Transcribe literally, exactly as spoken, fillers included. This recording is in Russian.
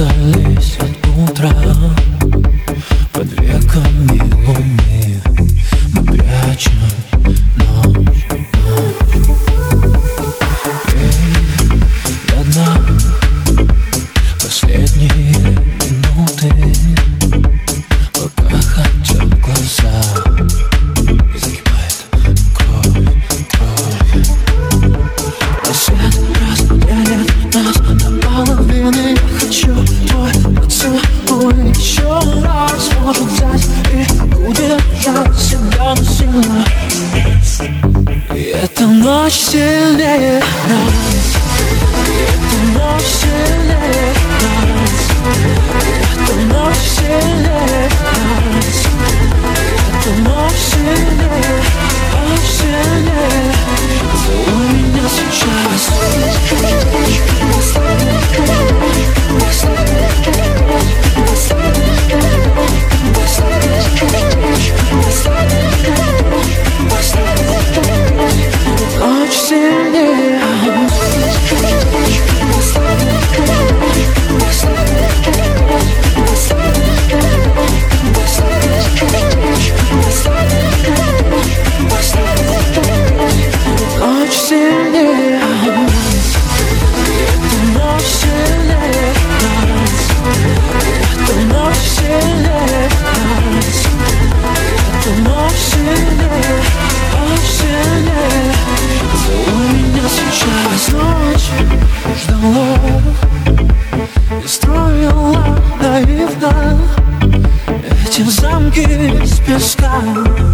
прятались от утра под веками луны. Мы прячем ночь, ночь. И до дна последние минуты, пока хотят глаза, и закипает кровь, кровь. Рассвет разделяет нас наполовину. Я хочу твой поцелуй еще раз. Может взять и удержать себя насильно. И эта ночь сильнее нас. И эта ночь сильнее нас. И эта ночь сильнее нас. И эта ночь сильнее, ночь сильнее. Целуй меня сейчас. Ночь сильнее. Ночь сильнее. Это ночь сильнее нас. Это ночь сильнее нас. Это ночь сильнее, ночь сильнее. Целуй меня сейчас. Ночь ждала и строила наивно эти замки из песка.